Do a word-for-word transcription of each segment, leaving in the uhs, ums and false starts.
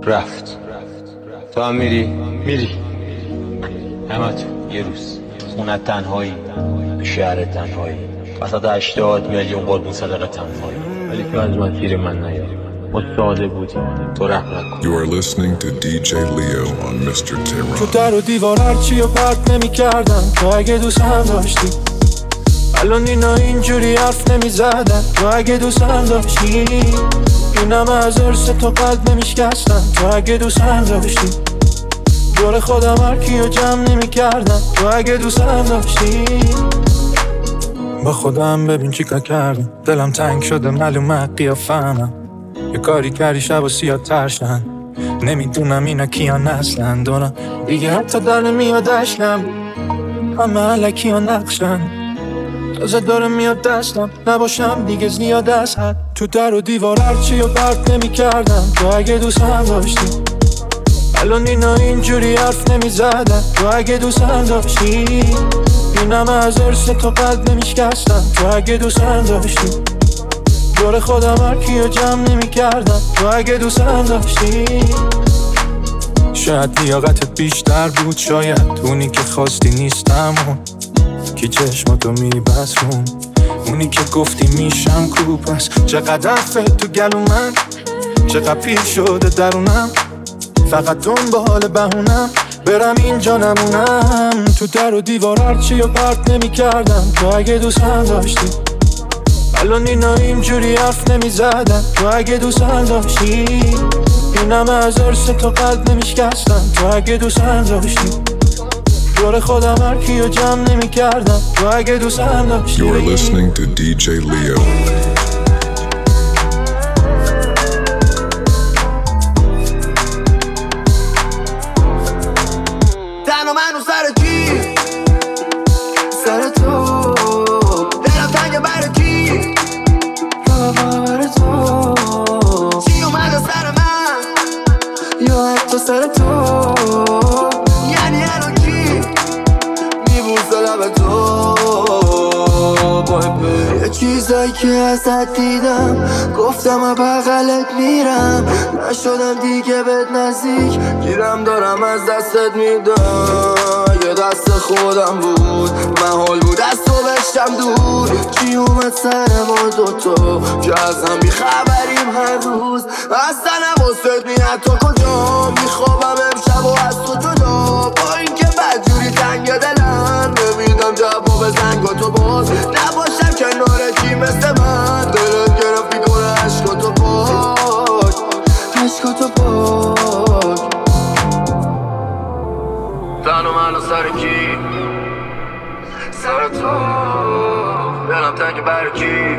رفت. تو هم میری؟ میری همت یه روز خونت تنهایی، شهر تنهایی، وسط هشتاد میلیون قربون صدقه تنهایی، ولی تو از مسیر من نیاری. ما ساده بودیم، تو رحم نکن. You are listening to دی جی Leo on میستر Tehran. تو در و دیوار هرچی و پرت نمی کردن، تو اگه دوست هم داشتی. الان اینا اینجوری حرف نمی زدن، تو اگه دوست هم داشتی. اینم از ارث تو قلب نمی شکستن، تو اگه دوست هم داشتی. دور خودم هر کیو جمع نمی کردن، تو اگه دوست هم داشتی. با خودم ببین چی کار کردم، دلم تنگ شده معلومه قیافه‌ام. یه کاری کردی شب و سیاه ترشن، نمیدونم اینا کیان هستن. دونم دیگه حتی در نمیاد اشکم، همه علکی ها نقشن. تازه داره میاد دستم، نباشم دیگه زیاد از حد. تو در و دیوار هرچی و پرت نمی کردم، تو اگه دوست هم داشتی. الان اینا اینجوری حرف نمی زدن، تو اگه دوست هم داشتی. اینم از ارث تو قلب نمی شکستن، تو اگه دوست هم داشتی. دور خودم هر کیو جمع نمی کردم، تو اگه دوست هم داشتی. شاید لیاقتت بیشتر بود، شاید اونی که خواستی نیستم، اون که چشماتو میبسون، اونی که گفتی میشم کو. پس چقدر فت تو گلو من، چقدر پیر شده درونم، فقط دنبال بهونم برم اینجا نمونم. تو در و دیوار هرچی و پرت نمی کردم، تو اگه دوست هم داشتی. الان اینا اینجوری حرف نمی زدن، تو اگه دوست هم داشتی. اینم از ارث تو قلب نمی شکستن، تو اگه دوست هم داشتی. دور خودم هر کیو جمع نمی کردم، تو اگه دوست هم داشتی. You are listening to دی جی Leo. تنها منو سر کی؟ سر تو. دلم تنگه برای کی؟ برای تو. چی اومده سر من؟ یا حتی سر تو. یعنی الان کی میبوسه لب تو؟ یه چیزایی که ازت دیدم، گفتم بغلت میرم، نشدم دیگه بهت نزدیک، گیرم دارم از دستت میدم. یه دست خودم بود، محال بود از تو بشتم دور. چی اومد سر ما دوتا که از هم بیخبریم هر روز. اصلا نوستت میاد تو کجا، میخوابم امشب و از تو جدا. با این که بدجوری تنگ دلم، نمیدم جواب زنگاتو باز. نباشم کنار کی مثل من، دلت گرفتی کنه عشقاتو پاک، عشقاتو پاک. تنو منو سر کی؟ سر تو. دلم تنگ برای کی؟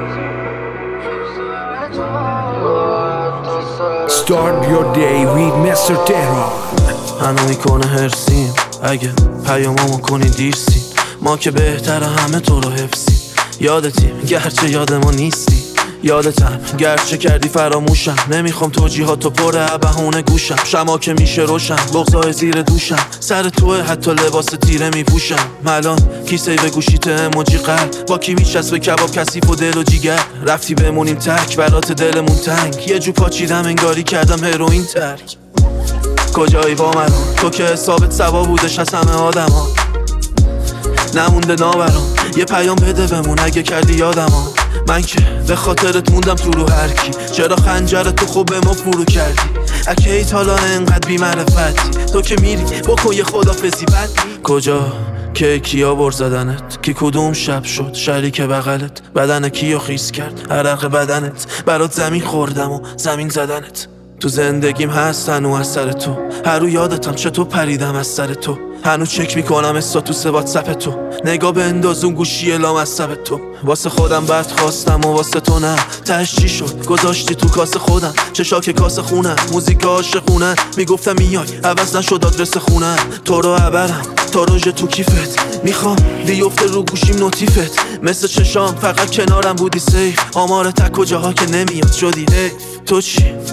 Start your day with میستر Tehran. هنو میکنه هرسیم اگه پیاممو کنی دیرسی، ما که بهتر همه تو رو حفظی. یادتیم گرچه یاد ما نیستی، یادتم گرچه کردی فراموشم. نمیخوام توجیهاتو پر بهونه گوشم، شما که میشه روشن بغضای زیر دوشم. سر توه حتی لباس تیره میپوشم. الان کیسه به گوشیت اموجی قلب، با کی میچسب به کباب کثیف و دل و جیگر. رفتی بمونیم تک برات دلمون تنگ، یه جو پاچیدم انگاری کردم هروئین ترک. کجایی با من تو که حسابت سوا بودش از همه آدم ها، نمونده نابرام. یه پیام بده بمون اگه کردی یادم ها. من که به خاطرت موندم تو رو هر کی، چرا خنجرت تو خوب به ما فرو کردی. اکیت حالا انقدر بی معرفتی، تو که میری بکن یه خدافزی بد. کجا که کیا بر زدنت، کی کدوم شب شد شریک بغلت، بدن کیو خیس کرد عرق بدنت. برات زمین خوردم و زمین زدنت. تو زندگیم هست هنو از سر تو، هر رو یادتم چطور پریدم از سر تو. هنو چک میکنم استاتوس واتساپ تو، نگاه به اندازون گوشی اعلام از سب تو. واسه خودم بد خواستم و واسه تو نه، تهش چی شد گذاشتی تو کاس خودم. چشاک کاس خونم، موزیک عاشقونه، میگفتم میای عوض نشد آدرس خونم. تو رو عبرم تا روژه تو کیفت، میخوام بیفته رو گوشیم نوتیفت. مثل چشام فقط کنارم بودی سیف، آمار تک کجاها که نمیاد شدی حیف. تو چی؟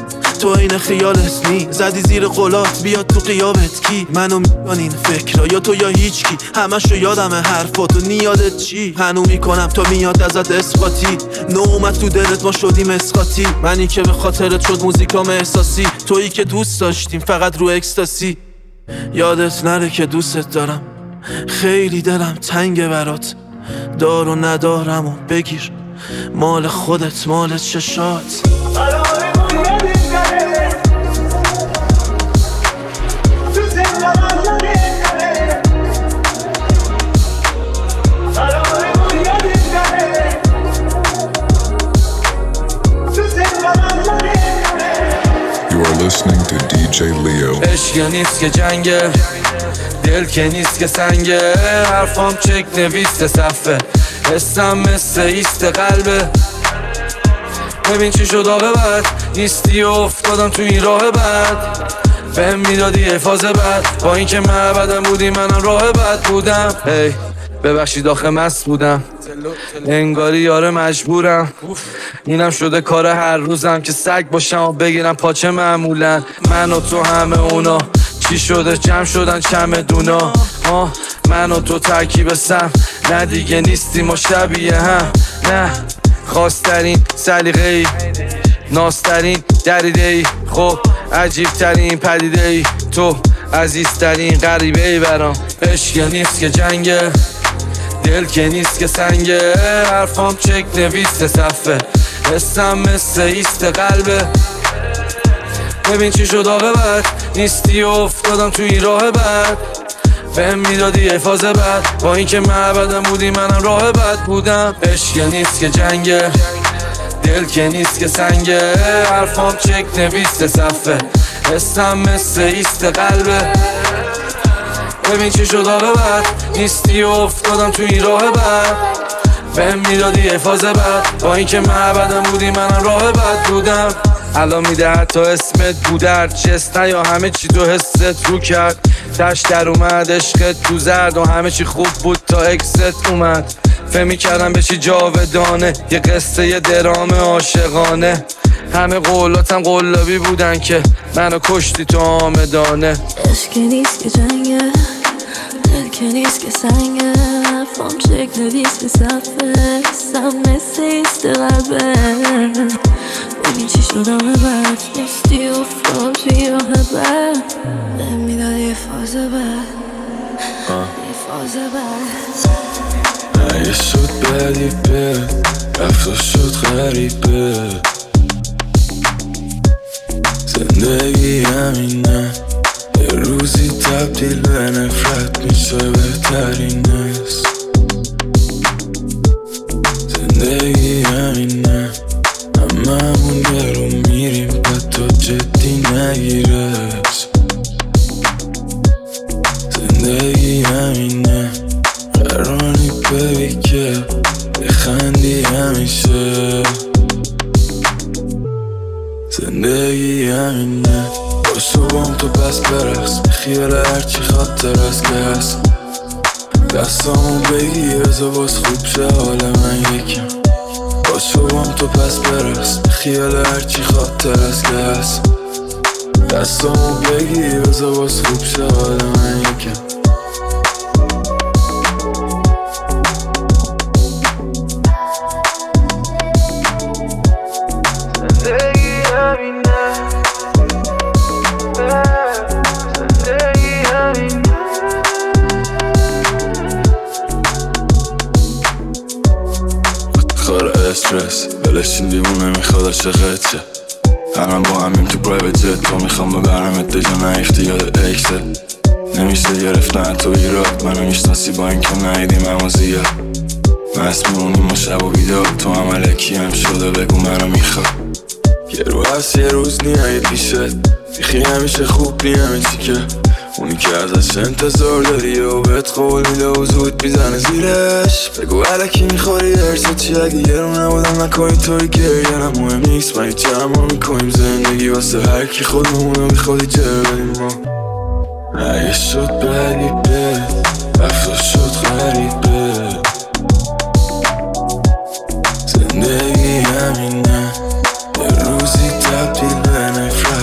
تو این خیالت نی زدی زیر قلات بیاد تو قیابت کی منو میکنی این فکرها یا تو یا هیچ کی همشو یادمه حرفاتو نیادت چی هنو میکنم تا میاد ازت اسقاطی نو اومد تو دلت ما شدیم اسقاطی منی که به خاطرت شد موزیکام احساسی تویی که دوست داشتیم فقط رو اکستاسی یادت نره که دوستت دارم خیلی دلم تنگه برات دار و ندارم و بگیر مال خودت مال چشات You are listening to دی جی Leo. عشق نیست که جنگه دل که نیست که سنگه حرفام چک نویسته صفه حسم مثل ایست قلبه ببین چی شد آقا بد نیستی و افتادم تو این راه بد بهم میدادی حفاظ بد با این که معبدم بودی منم راه بد بودم هی ببخشید آخه مست بودم انگاری یاره مجبورم اینم شده کار هر روزم که سگ باشم و بگیرم پاچه معمولا من و تو همه اونا چی شده جمع شدن چمدونا آه من و تو ترکیب سم نه دیگه نیستیم و شبیه هم نه خواسترین سلیقه ای ناسترین دریده ای خب عجیب ترین پدیده ای تو عزیزترین غریبه ای برام عشق نیست که جنگه دل که نیست که سنگه حرفام چک نویسته صفه حسم مثل ایست قلبه ببین چی شد آقا بد نیستی و افتادم تو این راه بد بهم میدادی حفاظ بد با این که معبدم بودی منم راه بد بودم عشق نیست که جنگه دل که نیست که سنگه حرفام چک نویسته صفه حسم مثل ایست قلبه ببین چی شد آقا بد نیستی و افتادم تو این راه بد بهم میدادی حفاظ بد با این که معبدم بودی منم راه بد بودم الان میده حتی اسمت بوده هرچست نه یا همه چی تو حست رو کرد تش در اومد عشقت تو زرد و همه چی خوب بود تا اکست اومد فهمی کردم بشی جاودانه یه قصه یه درام عاشقانه همه قولاتم قلابی بودن که منو کشتی تو آمدانه عشق نیست که جنگه دل که نیست که سنگه فام چک نویس که صفه سم مثل ایست قلبه ببین چی شد آمه بد نیستی افتاد توی راه بد بهم میدادی حفاظ بد حفاظ بد اگه شد بدی بد رفت شد غریبه زندگی همینه یه روزی تبدیل به نفرت میشه بهترین است زندگی همینه هممون گرو میریم به تو جدی نگیرش زندگی همینه قرانی ببی که بخندی همیشه زندگی همینه باشو بام تو پس برقص خیال هرچی خاطر است که هست دستامو بگیر بزا باز خوب شه حال من یکم باشو بام تو پس برقص خیال هرچی خاطر است که هست دستامو بگیر بزا باز خوب شه حال من یکم استرس بلشین دیوونه میخواد عاشقت شه همم با همیم تو پرایوت جت تو میخوام ببرمت دجا نه اختیار اکسه نمیشه گرفتن تو ایراد منو میشناسی با این که نهیدیم اما زیاد مست میمونیم و شب و بیدار تو هم علکی هم شده بگو منو میخواد یه رو هست یه روز نیه پیشت میخی همیشه خوب نی همه چی که اونی که ازش انتظار داری و بهت قول میده و زود میزنه زیرش بگو علکی میخوری درست چی اگه یه رو نبودم نکنی توی گریه نه مهم نیست من هیچ همون میکنیم زندگی واسه هر کی خودمونو بی خودی جر بدیم ما اگه شد بدی بد رفت شد غریبه زندگی همینه یه روزی تبدیل به نفرت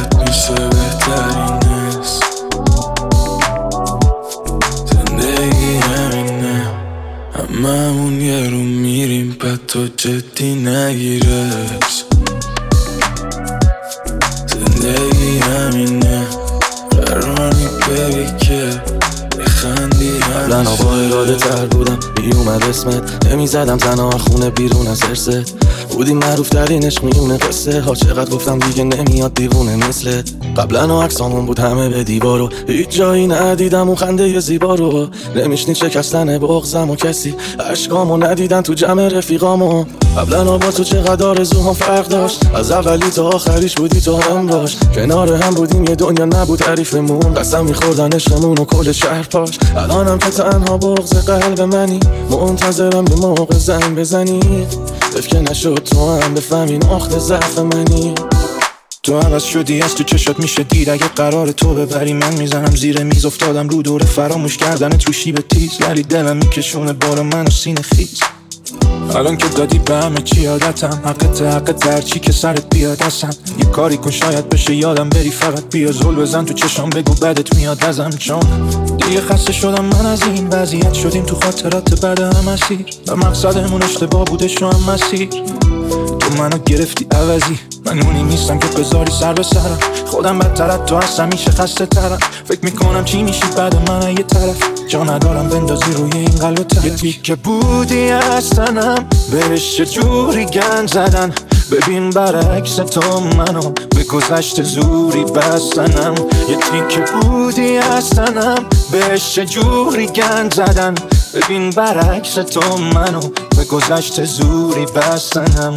زندگی همینه قراری ببی که بخندی قبلا با اراده تر بودم بیومد اسمت نمیزدم تنها خونه بیرون از ارست بودی معروف ترین عشق میونه قصه ها چقدر گفتم دیگه نمیاد دیوونه مثلت قبلا عکسامون بود همه به دیوارو هیچ جایی ندیدم اون خنده زیبا رو نمیشنید شکستن بغضم و کسی عشقامو ندیدن تو جمع رفیقامو قبلا با تو چقدر آرزوهام فرق داشت از اولی تا آخریش بودی تو هم باش کنار هم بودیم یه دنیا نبود تعریفمون قسم میخوردن عشقمون و کل شهر پاش الانم که تنها بغض قلب منی منتظرم یه موقع زنگ بزنی حیف که نشد تو هم بفهمی نقطه ضعف منی تو عوض شدی از تو چشات میشه دید اگه قرار تو ببری من میزنم زیر میز افتادم رو دور فراموش کردنت رو شیب تیز گری دلم میکشونه بارو من و سینه خیز الان که دادی به همه چی عادتم حقت حقت هرچی که سرت بیاد ازم یه کاری کن شاید بشه یادم بری فقط بیا زل بزن تو چشام بگو بدت میاد ازم چون دیگه خسته شدم من از این وضعیت شدیم تو خاطرات بعد هم اسیر و مقصدمون اشتباه بوده شو هم مسیر تو منو گرفتی عوضی من اونی نیستم که بذاری سر به سرم خودم بدترت تو هستم میشه خسته ترم فکر میکنم چی میشی بعد من یه طرف جا ندارم بندازی روی این قلب ترش یه تیکه بودی هستنم بهش چه جوری گند زدن ببین برعکس تو منو به گذشت زوری بستنم یه تیکه بودی هستنم بهش چه جوری گند زدن ببین برعکس تو منو به گذشت زوری بستنم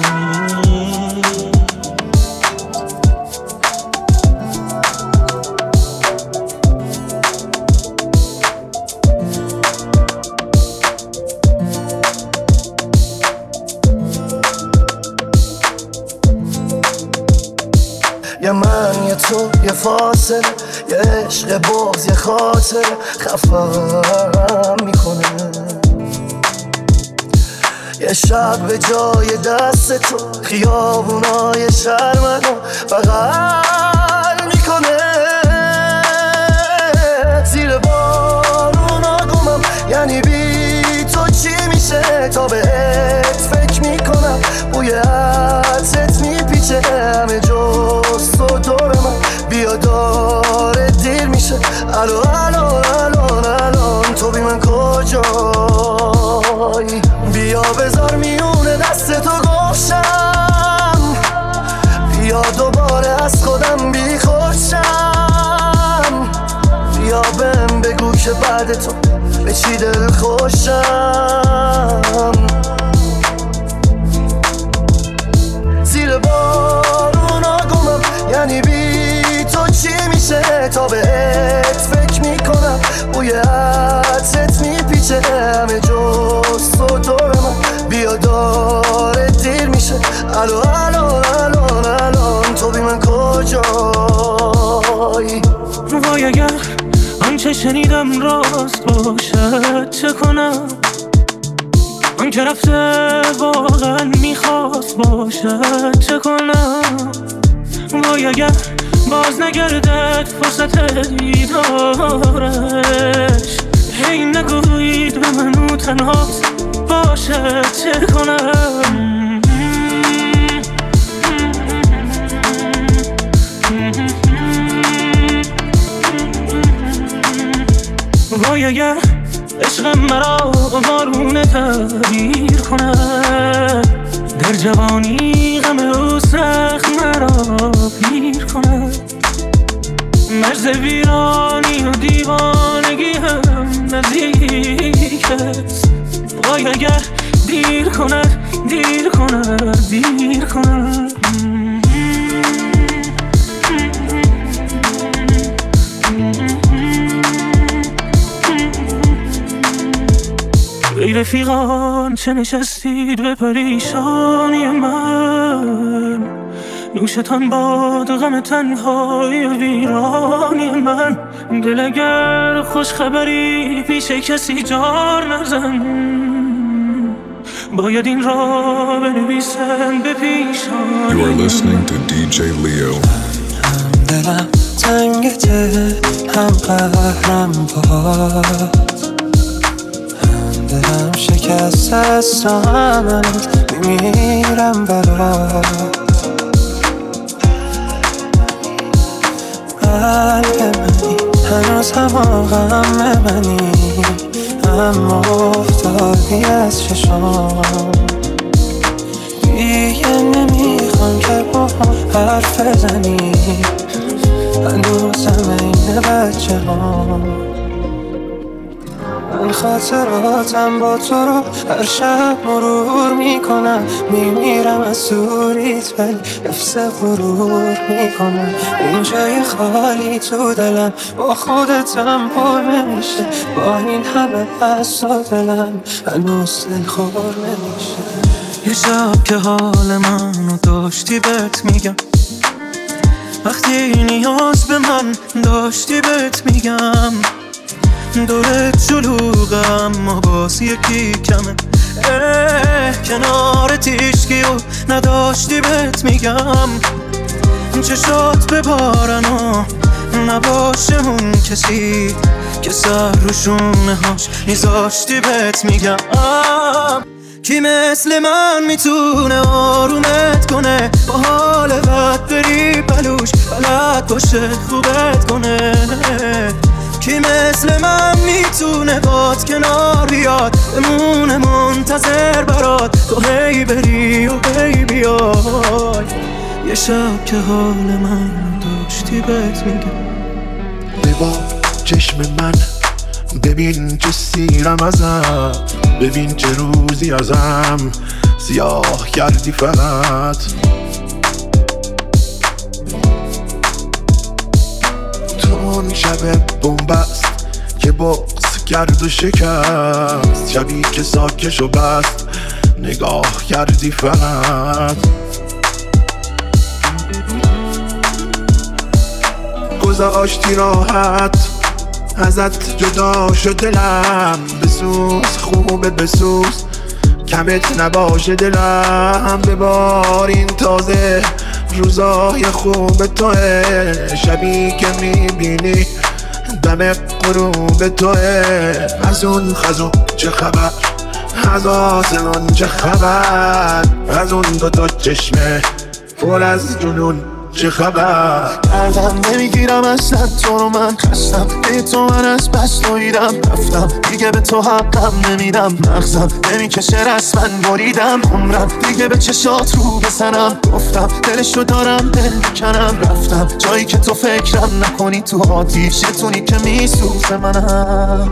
یه من یه تو یه فاصله یه عشق بغض یه خاطر خفم میکنه یه شب به جای دست تو خیابونای شهر منو بغل میکنه زیر بارونا گمم یعنی بی تو چی میشه تا بهت فکر میکنم بوی عطرت میپیچه همه جز تو دور من بیا داره دیر میشه الو الو الان الان تو بی من کجایی بیا بذار میونه دست تو گوشم بیا دوباره از خودم بی خوشم بیا بهم بگو که بعد تو به چی دل خوشم زیر بارونا گمم یعنی بی تو چی میشه تا بهت فکر میکنم بوی عطرت میپیچه همه جز تو دور من بیا داره دیر میشه الو الان الان الان تو بی من کجایی وای اگر آنچه شنیدم راست باشد چه کنم آن که رفته واقعا میخواست باشد چه کنم وای اگر باز نگردد فرصت دیدارش هی نگویید به منو تنها باشد چه کنم وای اگر عشق مرا بارونه تغییر کند در جوانی غم او سخت مرا پیر کند مرز ویرانی و دیوانگی هم نزدیک است وای اگر دیر کند دیر کند دیر کند ای رفیقان چه نشستید به پریشانی من نوشتان باد غم تنهای ویرانی من دل اگر خوش خبری پیش کسی جار نزن باید این را بنویسن به پیشانی You are listening to دی جی Leo. هم دلم تنگته هم قهرم باد دلم شکست است و من میمیرم برات قلب منی، هنوز هم آقم منی، اما افتادی از چشام. دیگه نمیخوام که با هم حرف بزنی، هنوزم این بچه ها. من خاطراتم با تو رو هر شب مرور میکنم، میمیرم از دوریت ولی حفظ غرور میکنم. این جای خالی تو دلم با خودتم پر نمیشه، با این همه حس و دلم هنوز دلخور نمیشه. یه شب که حال منو داشتی بهت میگم، وقتی نیاز به من داشتی بهت میگم. دورت جلوغه اما باز یکی کمه، کنار تیشکی و نداشتی بهت میگم. چشات ببارن و نباشه اون کسی که سر رو شونه هاش میذاشتی بهت میگم. کی مثل من میتونه آرومت کنه، با حال بد بری بلوش بلد باشه خوبت کنه. کی مثل من میتونه باد کنار بیاد، بمونه منتظر برات تو هی بری و هی بیای. یه شب که حال من داشتی بهت میگم. ببا چشم من ببین چه سیرم ازم، ببین چه روزی ازم سیاه کردی فقط. تو اون شب بومبست که بغض کرد و شکست، شبی که ساکش و بست نگاه کردی فقط. گذاشتی راحت ازت جدا شد دلم، بسوز خوبه بسوز کمت نباشه دلم. ببار این تازه روزای خوب توه، شبی که میبینی دم غروب توه. از اون خزون چه خبر، از آسمون چه خبر، از اون دوتا چشمه پر از جنون چه خبر. دردم نمیگیرم اصلا تو رو، من خستم به تو، من از بس دویدم رفتم دیگه به تو حقم نمیدم. مغزم نمیکشه رسما بریدم عمرم دیگه به چشات رو بزنم. گفتم دلشو دارم دل کنم، رفتم جایی که تو فکرم نکنی، تو آتیشتونی که میسوزه منم.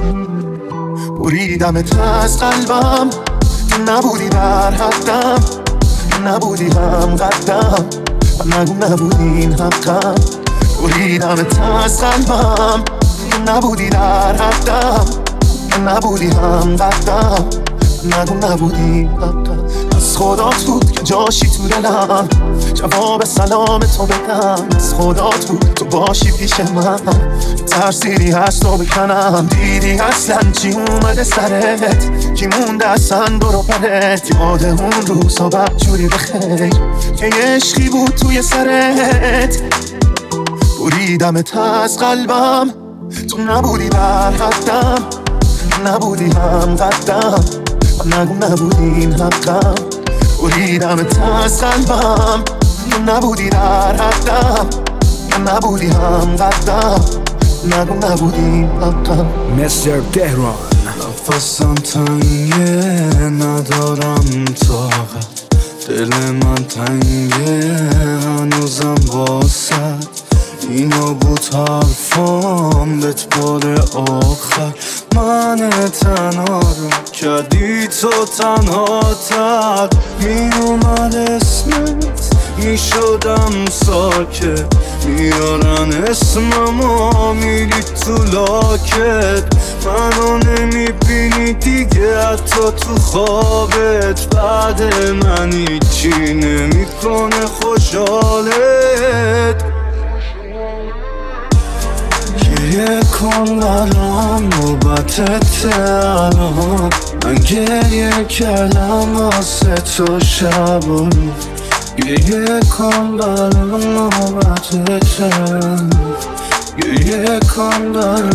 بریدمت از قلبم، نبودی در حدم، نبودی هم قدم، نگو نبودین حقم. بریدمت از قلبم، نبودی در حدم، نبودی هم قدم، نگو نبودین حقم. از خدات بود که جاشی تو دلم، جواب سلام تو بدم. از خدات بود تو باشی پیش من، ترسیدی هست رو بکنم. دیدی اصلا چی اومده سرت، کی مونده اصلا برو پرت. یاد اون روزا بدجوری بخیر که یه عشقی بود توی سرت. بریدمت از قلبم، تو نبودی در حدم، نبودی هم قدم، نگو نبودین حقم. بریدمت از قلبم، تو نبودی در حدم، نبودی هم قدم، نگو نبودین حقم. مستر تهران. نفسم تنگه ندارم طاقت، دل من تنگه هنوزم واسد. اینا بود حرفام بهت بار آخر، من تنها رو کردی تو تنها تر. می اومد اسمت می شدم ساکت، میارن اسممو میری تو لاکت. منو نمیبینی دیگه حتی تو خوابت، بعد من هیچی نمیکنه خوشحالت. گریه کن برام نوبتت الان، من گریه کردم واسه تو شب و روز. گریه کن برام نوبتت الان، گریه کن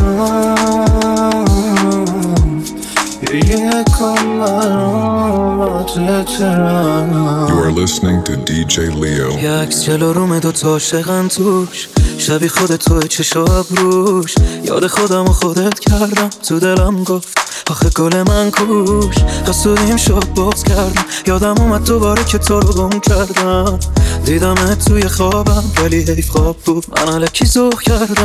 برام، گریه کن برام نوبتت الان. You are listening to دی جی Leo. یه عکس جلو رومه دوتا عاشقن توش، شبیه خودت توی چشاب روش یاد خودم و خودت کردم تو دلم گفت آخه گل من کوش حسودیم شد باز کردم یادم اومد دوباره که تو رو گم کردم دیدمت توی خوابم ولی حیف خواب بود من الکی ذوق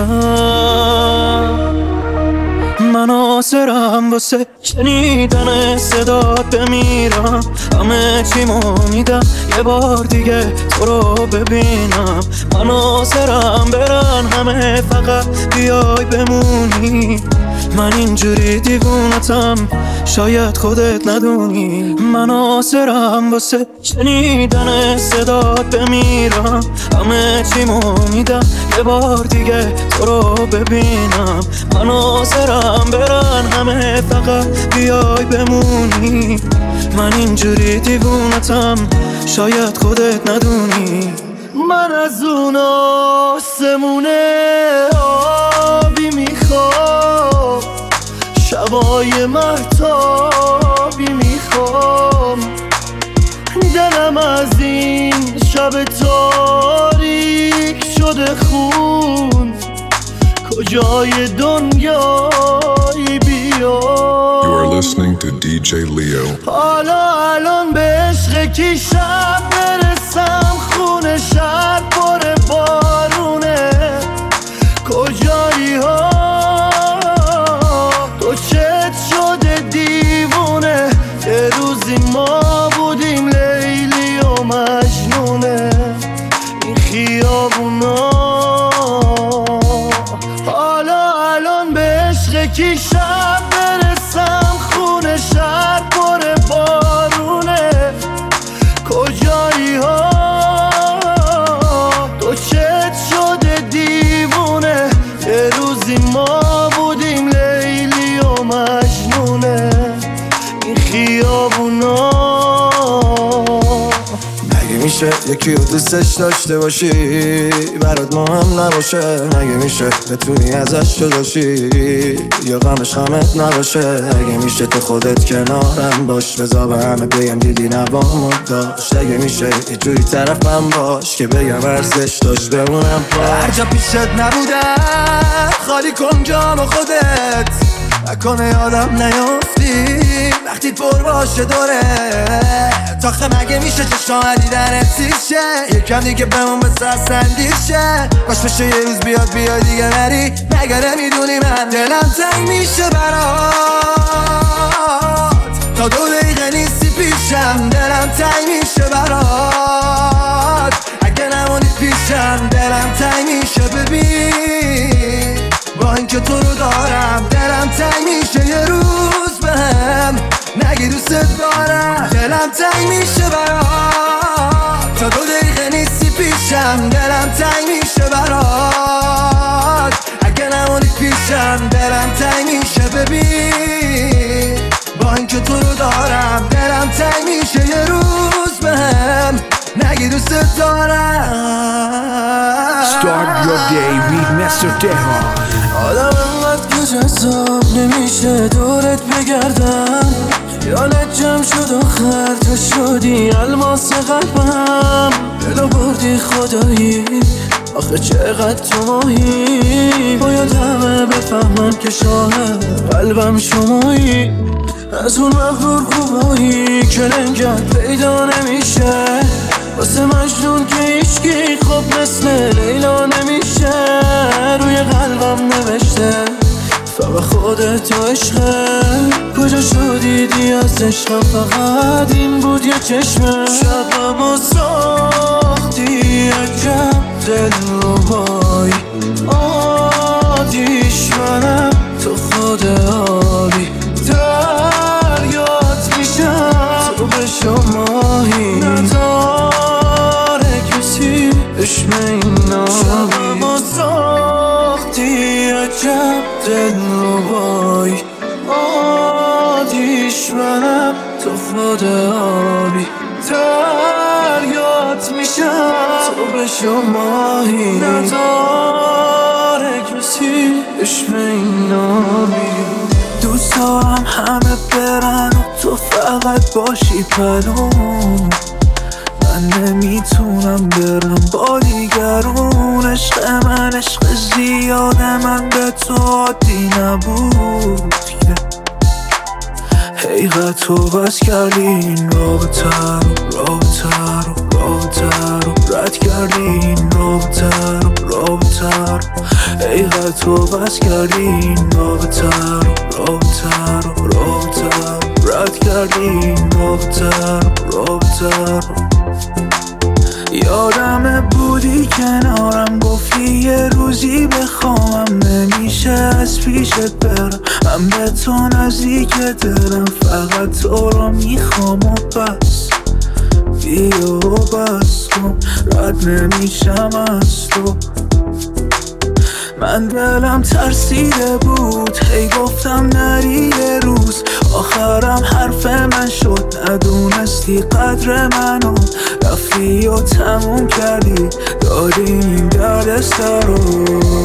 کردم من آسرم واسه شنیدن صدات بمیرم همه چیمو میدم یه بار دیگه تو رو ببینم من آسرم برن همه فقط بیای بمونی من اینجوری دیوونتم شاید خودت ندونی من آسرم واسه شنیدن صدات بمیرم همه چیمو میدم یه بار دیگه تو رو ببینم من آسرم برن همه فقط بیای بمونی من اینجوری دیوونتم شاید خودت ندونی من از اون آسمونه آبی میخوام شبای مرتابی میخوام دلم از این شب تاریک شده خون کجای دنیایی بیام You are listening to دی جی Leo. حالا الان به عشق کی شب برسم خونه شهر پر بارونه کجایی ها تو چت شده دیوونه یه روزی ما بودیم لیلی و مجنونه این خیابونا حالا الان به عشق کی شب برسم خونه شهر پر بارونه کجایی ها تو چت شده دیوونه یه روزی ما بودیم لیلی و مجنونه این خیابونا میشه یکی رو دوستش داشته باشی برات مهم نباشه مگه میشه بتونی ازش جداشی یا غمش غمت نباشه اگه میشه تو خودت کنارم باش بذار به همه بگم دیدی نبامو داشت اگه میشه یه جوری طرفم باش که بگم ارزش داشت بمونم پاش هر جا پیشت نبودم خالی کن جام خودت نکنه یادم نیافتی وقتی پر باشه دوره تاخه مگه میشه چشام دیدن سیشه یکم دیگه بمون بس اصلا دیر شه باش بشه یه روز بیاد بیاد دیگه نری مگه نمیدونی من دلم تنگ میشه برات تا دو دقیقه نیستی پیشم دلم تنگ میشه برات اگه نمونی پیشم دلم تنگ میشه ببین با اینکه تو رو دارم دلم تنگ میشه یه روز بهم نگی دوست دارم دلم تنگ میشه برات تا دو دقیقه نیستی پیشم دلم تنگ میشه برات اگه نمونی پیشم دلم تنگ میشه ببین با اینکه تو رو دارم دلم تنگ میشه یه روز بهم نگی دوست دارم Start your day with mister Terror. آدم انقدر که جذاب نمیشه دورت بگردم خیالت جمع شد آخر تو شدی الماس قلبم دلو بردی خدایی آخه چقدر تو ماهی باید همه بفهمن که شاهد قلبم شمایی از اون مغرور خوبایی که لنگت پیدا نمیشه واسه مجنون که هیچکی خوب مثل لیلا نمیشه روی قلبم نوشته فقط خودت و عشقه کجا شدیدی از عشقم فقط این بود یه چشمه شبم و ساختی عجب دل رو بای آتیش منم تو خود آبی دریات میشم تو به شماهی نداره کسی عشق این نامی شبم و ساختی عجب دل رو بای آتیش منم تو خود آبی دریات میشم تو به شماهی نداره کسی عشق این نامی دوست دارم همه برن و تو فقط باشی پلوم من نمیتونم برم با دیگرون عشق من عشق تو بس کردی این رابطه رو رابطه رو رابطه رو رد کردی این رابطه رو رابطه رو ای قد تو بس کردی این رابطه رو رابطه رو رابطه رو رد کردی این رابطه رو رابطه رو یادم بودی کنارم گفتی یه روزی بخوامم نمیشه از پیشت برم من به تو نزدیک دلم فقط تو رو میخوام و بس بیا و بس کن رد نمیشم از تو من دلم ترسیده بود هی گفتم نری یه روز آخرم حرف من شد ندونستی قدر منو رفتی و تموم کردی دادی این درد سر رو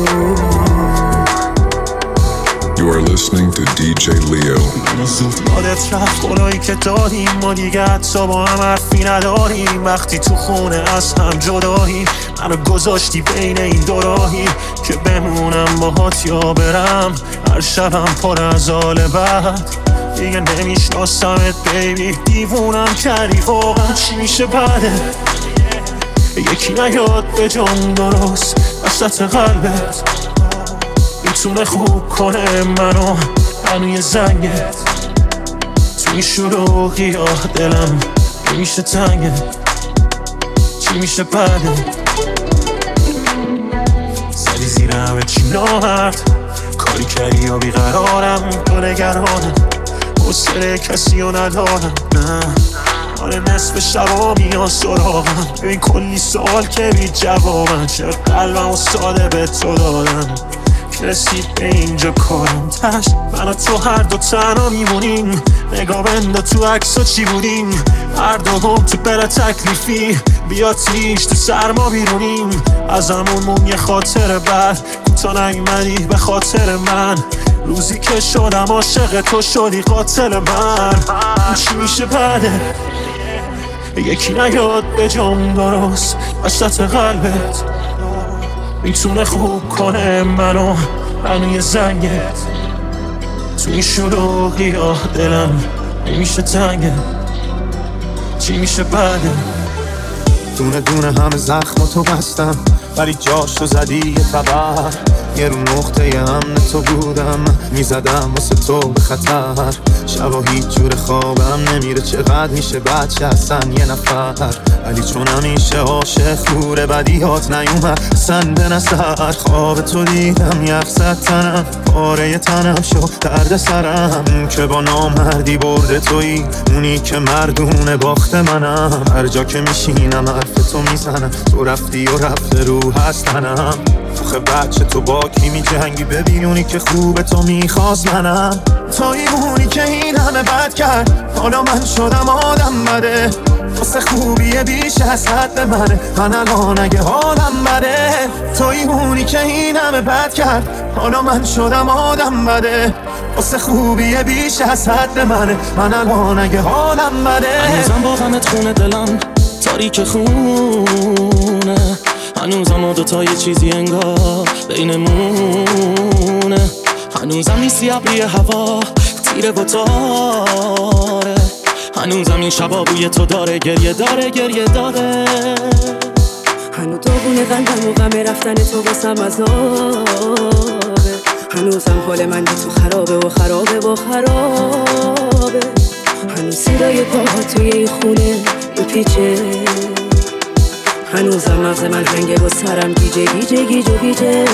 You are listening to دی جی Leo. زود یادت رفت قولایی که دادیم ما دیگه حتی با هم حرفی نداریم وقتی تو خونه از هم جداییم منو گذاشتی بین این دو راهی که بمونم باهات یا برم هر شبم پر از حال بد دیگه نمیشناسمت بیبی دیوونم کردی واقعا چی میشه بعده یکی نیاد به جام درست وسط قلبت میتونه خوب کنه منو هنوی زنگت توی شروعی آه دلم نمیشه تنگت چی میشه بعده زدی زیر همه چی نامرد کاری کردی یا بیقرارم تو نگرانم حوصله کسی رو ندارم نه آره نصف شبا میان سراغم ببین کلی سوال که بی جوابم چرا قلبم و ساده به تو دادم رسید به اینجا کارم تش من و تو هر دو تنها میمونیم نگاه بنده تو عکس و چی بودیم هر دو هم تو بلا تکلیفی بیا تیش تو سرما بیرونیم از همون مون یه خاطر بد کوتا نیومدی به خاطر من روزی که شدم عاشق تو شدی قاتل من چی میشه بعده یکی نیاد به جام درست وسط قلبت میتونه خوب کنه منو هنوی زنگت توی شروعی آه دلم نمیشه تنگت چی میشه بعده دونه دونه همه زخم تو بستم ولی جاشو زدی یه تبر یه رو نقطه امن تو بودم میزدم واسه تو به خطر شبا هیچ جور خوابم نمیره چقدر میشه بچه اصلا یه نفر ولی چون همیشه عاشق خوره بدیهات نیومد اصلا به نظر خواب تو دیدم یخ زد تنم پاره تنم شد درد سرم که با نامردی برده تویی اونی که مردونه باخت منم هر جا که میشینم حرف تو میزنم تو رفتی و رفته رو هستنم آخه بچه تو با کی می جنگی ببینونی که خوب تو میخواست منم توی اونی که این همه بد کرد حالا من شدم آدم بده واسه خوبیه بیش از حد منه من الان اگه حالم بده توی اونی که این همه بد کرد حالا من شدم آدم بده واسه خوبیه بیش از حد منه من الان اگه حالم بده هنوزم با غمت خونه دلم تاریک خونه هنوزم ما دوتا یه چیزی انگار بینمونه هنوزم نیستی ابری هوا تیره و تاره هنوزم این شبا بوی تو داره گریه داره گریه داره هنوز داغونه قلبم و غم رفتن تو واسم عذابه هنوزم حال من به تو خرابه و خرابه و خرابه هنوز صدای پاها توی این خونه میپیچه هنوزم مغز من رنگه و سرم گیجه گیجه گیجه گیجه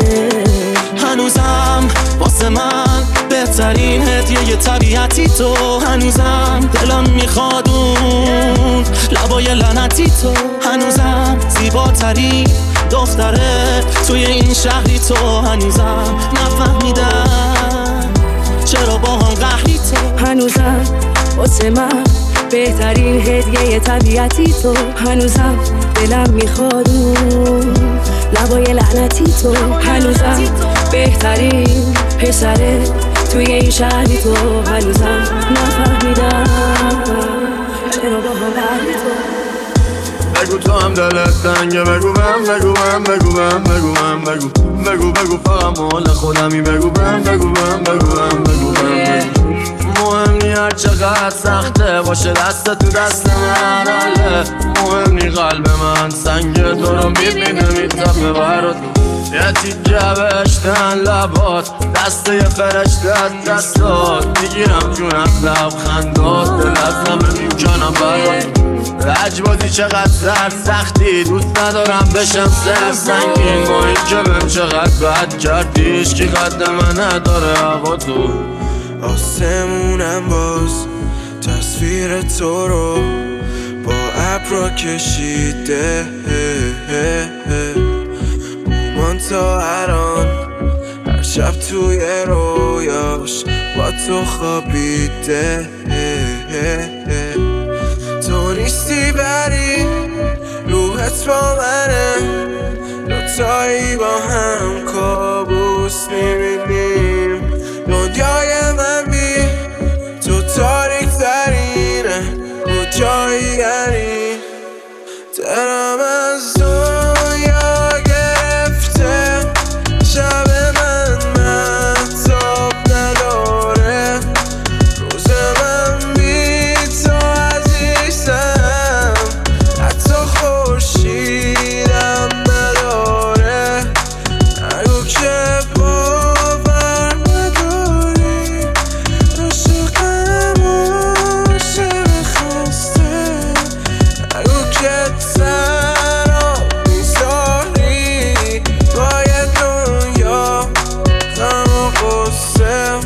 هنوزم واسه من بهترین هدیه ی طبیعتی تو هنوزم دلم میخواد اون لبای لعنتی تو هنوزم زیباترین دختره توی این شهری تو هنوزم نفهمیدم چرا با هم قهری تو هنوزم واسه من بهترین هدیه طبیعتی تو هنوزم دلم میخواد اون لبای لعنتی تو هنوزم بهترین پسره توی این شهری تو هنوزم نفهمیدم چرا با هم قهری تو بگو تو هم دلت تنگه بگو بهم بگو بهم بگو بهم بگو بهم بگو بگو بگو فقط مال خودمی بگو بهم بگو بهم بگو بهم بگو بهم مهم نی هر چقدر سخته باشه دست تو دست من حاله مهم نی قلب من سنگ تو رو میبینه میتفه برات یه تیکه بشتن لبات دست یه فرشتت دستات میگیرم جونت لبخندات دل از همه میکنم برات لجبازی چقدر سر سختی دوست ندارم بشم سر سنگین با این که بهم چقدر بد کردیش که قد من نداره هوا تو آسمونم باز تصویر تو رو با ابرا کشیده مومان تا الان هر شب توی رویاش با تو خوابیده تو نیستی بری روحت با منه دوتایی با هم کابوس میبینیم دنیای من بی تو تاریک ترینه کجایی یعنی دلم از دنیا گرفته شب من مهتاب نداره روز من بی تو عزیزم حتی خورشیدم نداره نگو که باور نداری عاشقم عاشق خسته نگو که تنها میذاری باید دنیا غم و غصه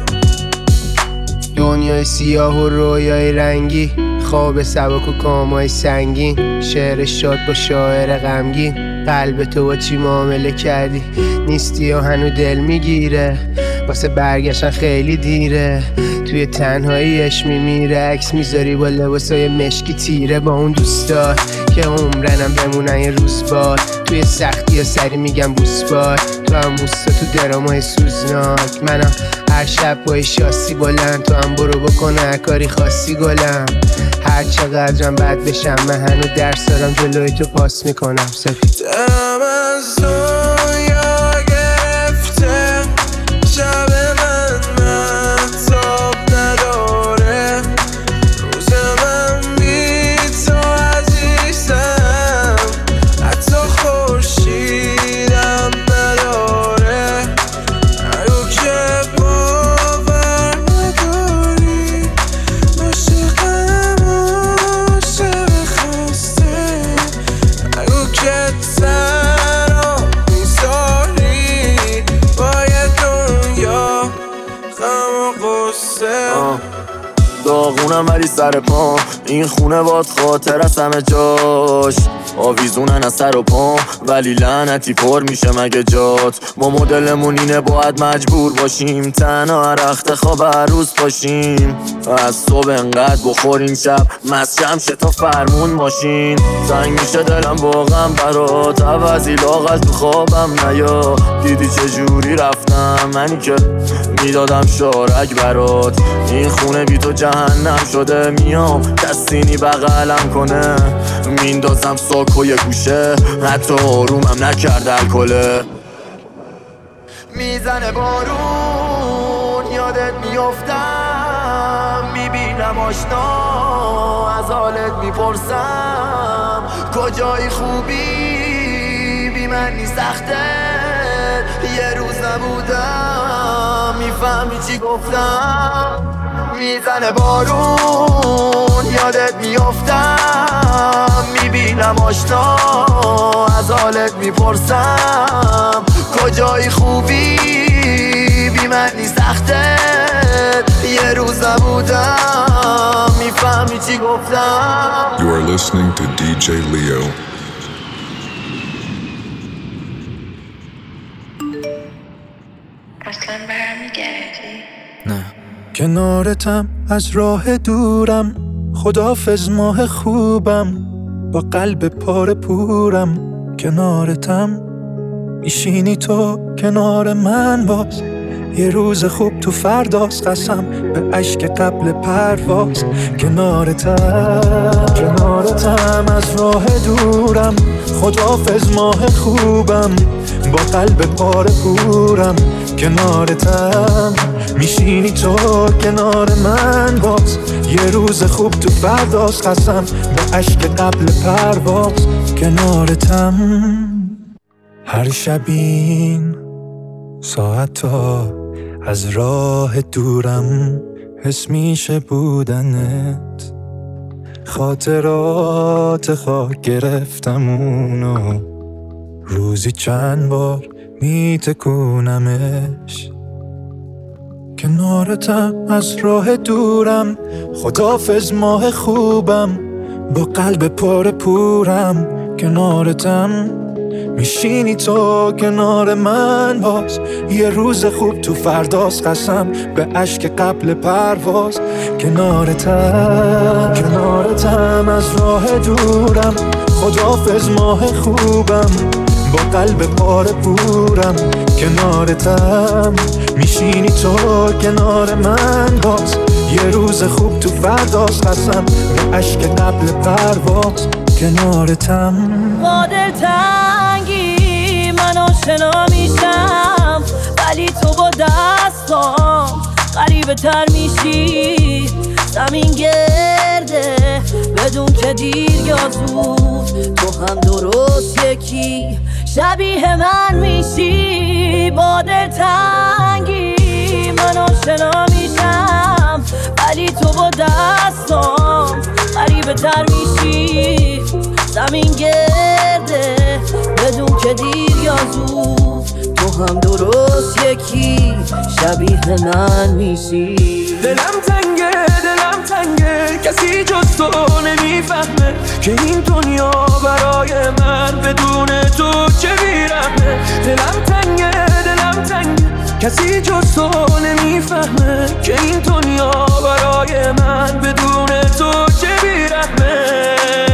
دنیای سیاه و رویای رنگی خواب سبک و کامای سنگین شعر شاد با شاعر غمگین قلب تو با چی معامله کردی نیستی و هنو دل میگیره واسه برگشتن خیلی دیره توی تنهاییش میمیره عکس میذاری با لباسای مشکی تیره با اون دوستات که عمرنم بمونن یه روز باد توی سختی ها سری میگم بوس باد تو هم بوستا تو درامای سوزناک منم هر شب با شاسی بلند تو هم برو بکنه هر کاری خاصی گلم هر چقدرم بد بشم من هنو درس دارم جلوی تو پاس میکنم سفید دلم از دنیا گرفته شب من مهتاب نداره روز من بی تو عزیزم حتی خورشیدم نداره نگو که باور نداری عاشقم عاشق خسته نگو که تنها میذاری باید دنیا غم و غصه داغونم ولی سر پام این خونه باد خاطر از همه جاش آویزونن از سر و پام ولی لعنتی پر میشه مگه جات ما مدلمون اینه باید مجبور باشیم تنها هر وقت خواب هر روز باشیم از صبح انقدر بخوریم شب مسجم شه تا فرمون ماشین زنگ میشه دلم واقعا برات عوضی لاغل تو خوابم نیا دیدی چجوری رفتم منی که میدادم شارک برات این خونه بی تو جهنم شده میام دستینی بغلم کنه میندازم ساک و یه گوشه حتی آرومم نکرده الکله میزنه بارون یادت میافتم میبینم آشنا از حالت میپرسم کجای خوبی بی من نی سخته یه روز نبودم میفهمی چی گفتم میزنه بارون یادت میافتم میبینم آشنا از حالت میپرسم کجای خوبی بی من نی سخته یه روز نبودم میفهمی چی گفتم You are listening to دی جی Leo. اصلا برمیگردی؟ نه کنارتم از راه دورم خداحافظ ماه خوبم با قلب پاره پورم کنارتم میشینی تو کنار من باز یه روز خوب تو فرداست، قسم به اشک قبل پرواز. کنارتم کنارتم از راه دورم، خداحافظ ماه خوبم با قلب پاره پورم. کنارتم میشینی تو کنار من باز، یه روز خوب تو فرداست، قسم به اشک قبل پرواز. کنارتم هر شبین ساعتا از راه دورم حس میشه بودنت، خاطرات خاک گرفتم اونو روزی چند بار میتکونمش. کنارتم از راه دورم، خداحافظ ماه خوبم با قلب پر پورم. کنارتم میشینی تو کنار من باز، یه روز خوب تو فرداست، قسم به اشک قبل پرواز. کنارتم کنارتم از راه دورم، خداحافظ ماه خوبم با قلب پاره پورم. کنارتم میشینی تو کنار من باز، یه روز خوب تو فرداست، قسم به اشک قبل پرواز. کنارتم با دلتنگی من آشنا میشم، ولی تو با دستام غریبه تر میشی. زمین گرده بدون که دیر یا زود، تو هم درست یکی شبیه من میشی. با دلتنگی من آشنا میشم، ولی تو با دستام غریبه تر میشی. زمین گرده بدون که دیر یا زود، تو هم درست یکی شبیه من میشی. دلم تنگه دلم تنگه کسی جز تو نمیفهمه که این دنیا برای من بدون تو چه بیرحمه. دلم تنگه دلم تنگه کسی جز تو نمیفهمه که این دنیا برای من بدون تو چه بیرحمه.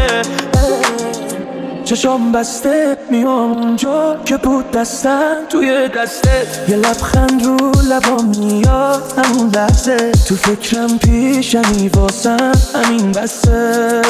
چشام بسته میام اونجا که بود دستم توی دستت، یه لبخند رو لبام میاد همون لحظه، تو فکرم پیشمی واسم همین بسه.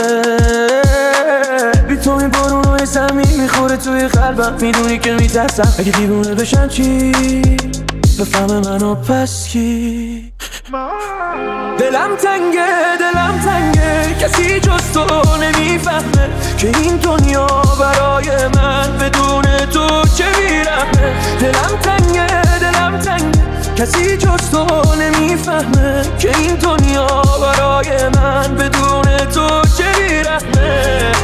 بی تو این بارونای زمین میخوره توی قلبم، میدونی که میترسم اگه دیوونه بشم چی بفهم منو پس کی. دلم تنگه دلم تنگه کسی جز تو نمیفهمه که این دنیا برای من بدون تو چه بیرحمه. دلم تنگه دلم تنگه کسی جز تو نمیفهمه که این دنیا برای من بدون تو چه بیرحمه.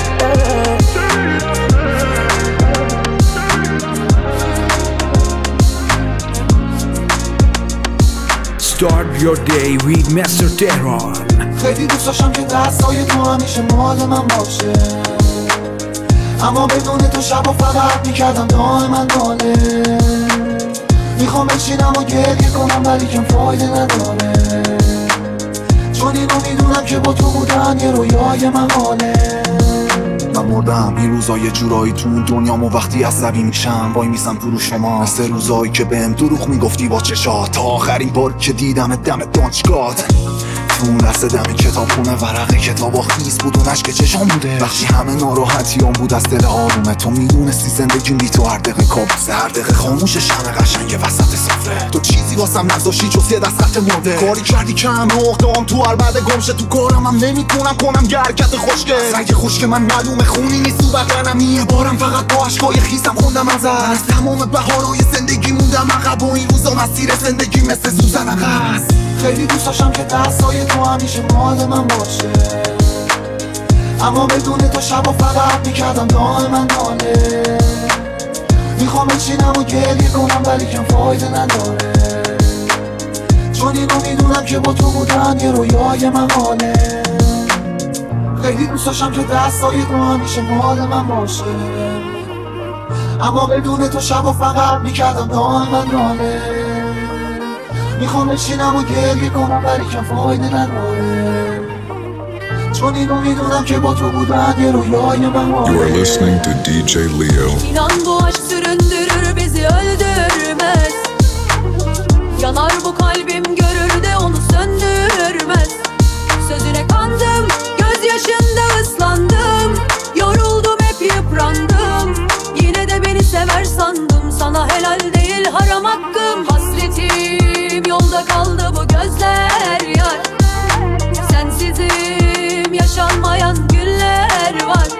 Start your day with Mister Tehran. خیلی دوست داشتم که دستای تو همیشه مال من باشه، اما بدون تو شب و فقط میکردم دائما ناله. میخوام بچینم و گریه کنم ولی کم فایده نداره، چون اینو میدونم که با تو بودن یه رویای من حاله. من مردم این روزا یه جورایی تو اون دنیامو وقتی عصبی میشم وای میسم تو رو شما، مثل روزایی که بهم دروغ میگفتی با چشات، تا آخرین بار که دیدم دم دانشگاهت. تو اون لحظه دم کتابخونه ورق کتابا خیس بود و نشک چشام بوده، وقتی همه ناراحتیام بود از دل آرومه. تو میدونستی زندگیم بی تو هر دقیقه کابوسه، هر دقیقه خاموش شمع قشنگ وسط سفره. تو چیزی واسم نذاشتی جز یه دست خط مرده، کاری کردی که همه اقدام تو هر بعد گمشه. تو کارم هم نمیتونم کنم یه حرکت خوشگل، رنگ خوشک من معلومه خونی نیست تو بدنم. یه بارم فقط با عشقای خیسم خوندم ازت، از تمام بهارای زندگی موندم عقب و این روزا مسیر زندگی مثل سوزن عقب. خیلی دوست داشتم که دستای تو همیشه مال من باشه، اما بدون تو شب و فقط میکردم دائما ناله. میخوام بچینم و گریه کنم ولی کم فایده نداره، چون اینو میدونم که با تو بودن یه رویای من حاله. خیلی دوست داشتم که دستای تو همیشه مال من باشه، اما بدون تو شب و فقط میکردم دائما ناله. میخوام بچینم و گریه کنم ولی کم فایده نداره، چون اینو میدونم که با تو بودن یه رویای من حاله. You are listening to D J Leo. İnan bu aşk süründürür bizi öldürmez. Yanan yandım, sana helal değil haram hakkım. Hasretim yolda kaldı bu gözler yar. Sensizim yaşanmayan günler var.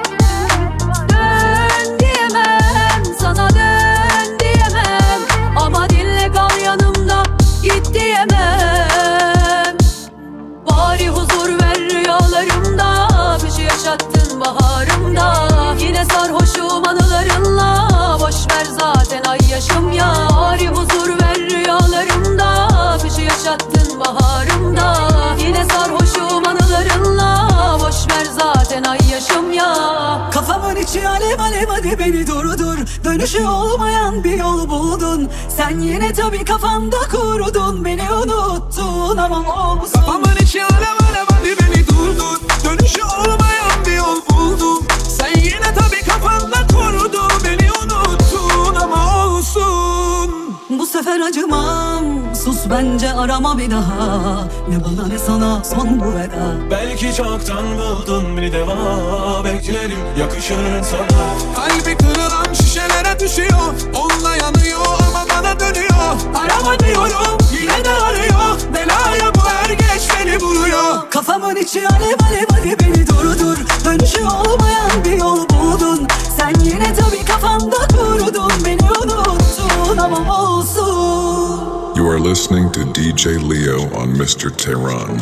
Dön diyemem, sana dön diyemem, ama dinle kal yanımda, git diyemem. Bari huzur ver rüyalarımda, kışı yaşattın baharımda. Yine sarhoşum anılarınla, boş ver zaten ay yaşım ya. Bari huzur ver rüyalarımda, kışı yaşattın baharımda. Yine sarhoşum anılarınla, boş ver zaten ay yaşım ya. Kafamın içi alev alev, hadi beni durdur. Dönüşü olmayan bir yol buldun. Sen yine tabii kafanda kurudun, beni unuttun ama olsun. Kafamın içi alev alev, hadi beni durdur. Dönüşü olmayan bir yol buldum. Sen yine tabii kafanda kurudun, beni unuttun ama olsun. Bu sefer acımam, sus bence arama bir daha. Ne bana ne sana son bu veda. Belki çoktan buldun beni, devam beklerim, yakışır sana. Kalbi kırılan şişelere düşüyor, onunla yanıyor ama bana dönüyor. Arama diyorum yine de arıyor, belaya bu er geç beni buluyor. Kafamın içi alev alev, hadi beni durdur. Dönüşü olmayan bir yol buldun. Sen yine tabii kafanda kurudun, beni unuttun ama olsun. You are listening to D J Leo on mister Tehran.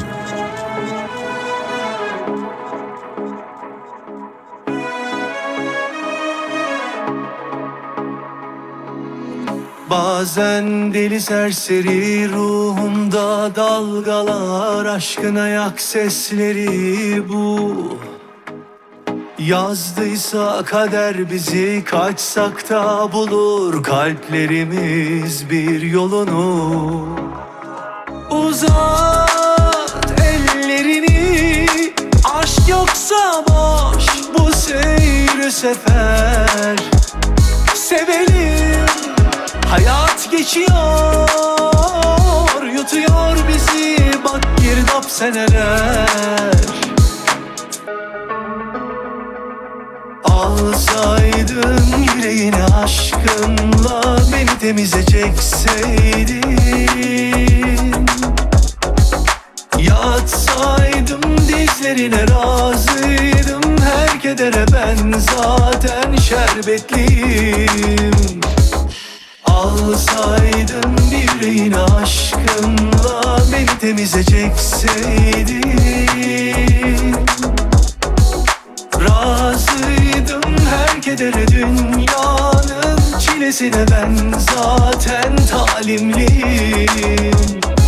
Bazen deli serseri ruhumda dalgalar, aşkın ayak sesleri bu. Yazdıysa kader bizi, kaçsak da bulur kalplerimiz bir yolunu. Uzat ellerini, aşk yoksa boş bu seyir sefer. Sevelim, hayat geçiyor, yutuyor bizi, bak girdap seneler. Alsaydın yüreğini aşkınla, beni temize çekseydin. Yatsaydım dizlerine razıydım, her kedere ben zaten şerbetliyim. Alsaydın yüreğini aşkınla, beni temize çekseydin. Razıydım her kedere, dünyanın çilesine ben zaten talimliyim.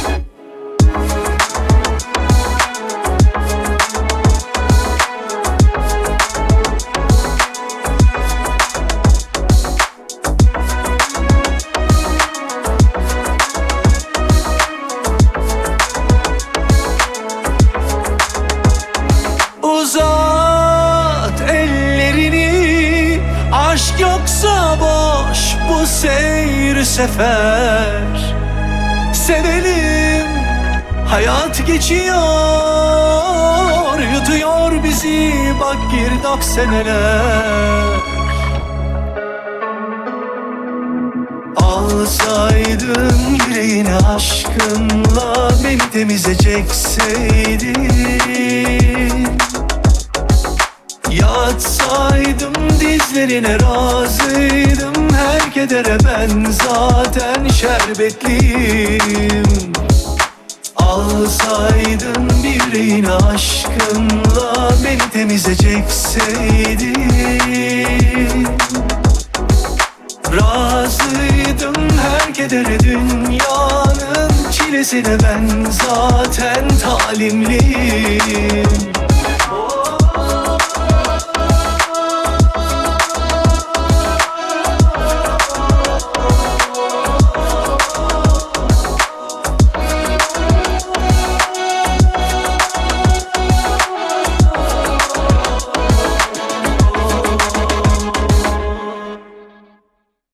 Uzat ellerini, aşk yoksa boş bu seyir sefer. Sevelim, hayat geçiyor, yutuyor bizi, bak girdap seneler. Alsaydın yüreğini aşkınla, beni temize çekseydin. Yatsaydım dizlerine razıydım, her kedere ben zaten şerbetliyim. Alsaydın yüreğini aşkınla, beni temize çekseydin. Razıydım her kedere, dünyanın çilesine ben zaten talimliyim.